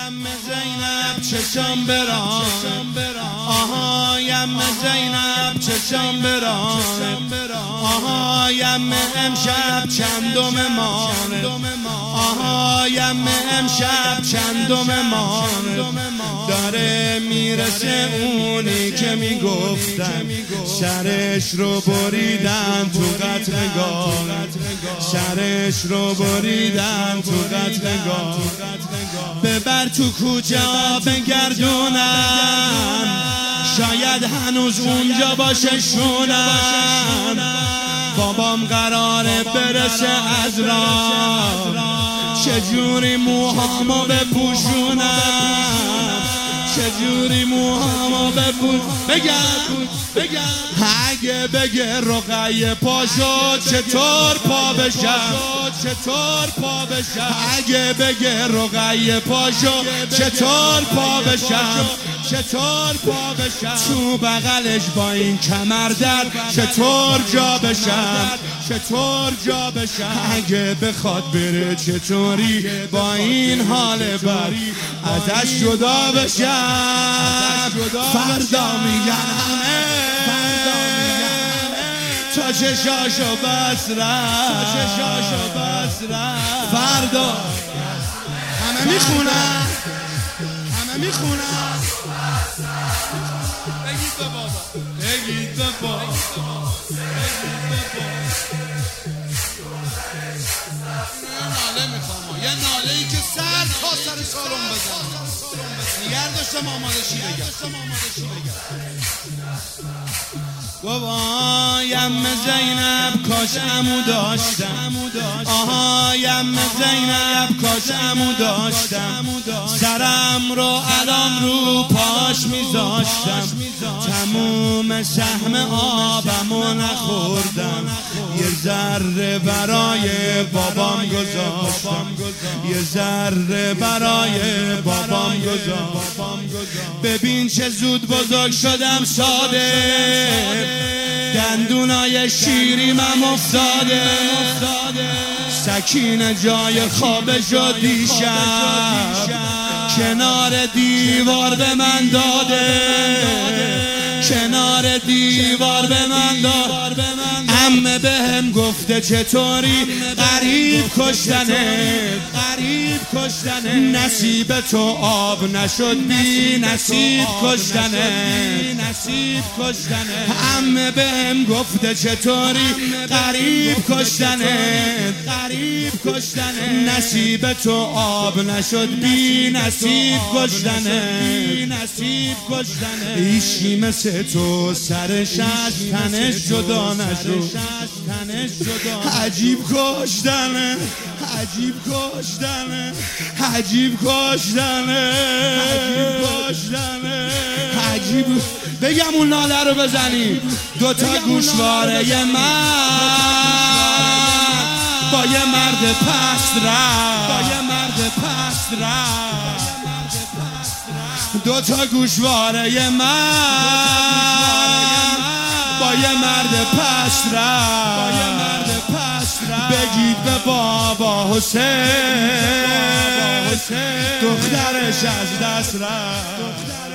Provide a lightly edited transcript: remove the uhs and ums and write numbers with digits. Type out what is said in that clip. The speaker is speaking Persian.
یم زینب چشم بران، آها یم زینب چشم بران، آها یم امشب چندم مانه، آها یم امشب چندم مانه. داره میرسه اونی که میگفتن سرش رو بریدن تو قتلگاه، سرش رو بریدن تو قتلگاه. ببر تو کوچه ها بگردونم، شاید هنوز اونجا باشه شونم. بابام قراره برسه از راه، چجوری موهامو بپوشونم، چجوری موهامو بگم اگه بگه رقیه پاشو چطور پا بشم، چطور پا بشم. اگه بگه رقیه پاشو چطور پا بشم، چطور پا بشم. تو بغلش با این کمر در چطور جا بشم، چطور جا بشم. اگه بخواد بره چطوری با این حال بر ازش جدا بشم. فردا میگن همه تا چشاشو بس رفت، فردا همه میخونن، همه میخونن. بگید به بابا، بگید به بابا، ناله میخوام، یه ناله ای که سر تا سر سالم بزنم. نگر داشتم آماده چی بگم. بابا یم زینب کاش عمو داشتم، آها یم زینب کاش عمو داشتم. سرم رو الان رو پاش میذاشتم، تموم سهم آبمو نخوردم. یه ذره برای بابام گذاشتم، یه ذره برای بابام گذاشتم. ببین چه زود بزرگ شدم ساده، دندونای شیریمم افتاده. سکینه جای خوابش رو دیشب کنار دیوار به من داده، کنار دیوار به من داد. عمه بهم گفته چطوری غریب کشتنه، غریب کشتنه. نصیب تو آب نشد بی نصیب کشتنه، نصیب کشتنه. عمه بهم گفته چطوری غریب کشتنه، غریب کشتنه. نصیب تو آب نشد بی نصیب کشتنه، بی نصیب کشتنه. ایشی مثل تو سرش از تنش جدا نشد، عجیب کشتنه، عجیب کشتنه، عجیب کشتنه، عجیب. بگم اون ناله رو بزنی. دوتا گوشواره من با یه مرد پست رفت، با یه مرد پست رفت. دوتا گوشواره من با یه مرد پست رفت. بگید به بابا حسین دخترش از دست رفت.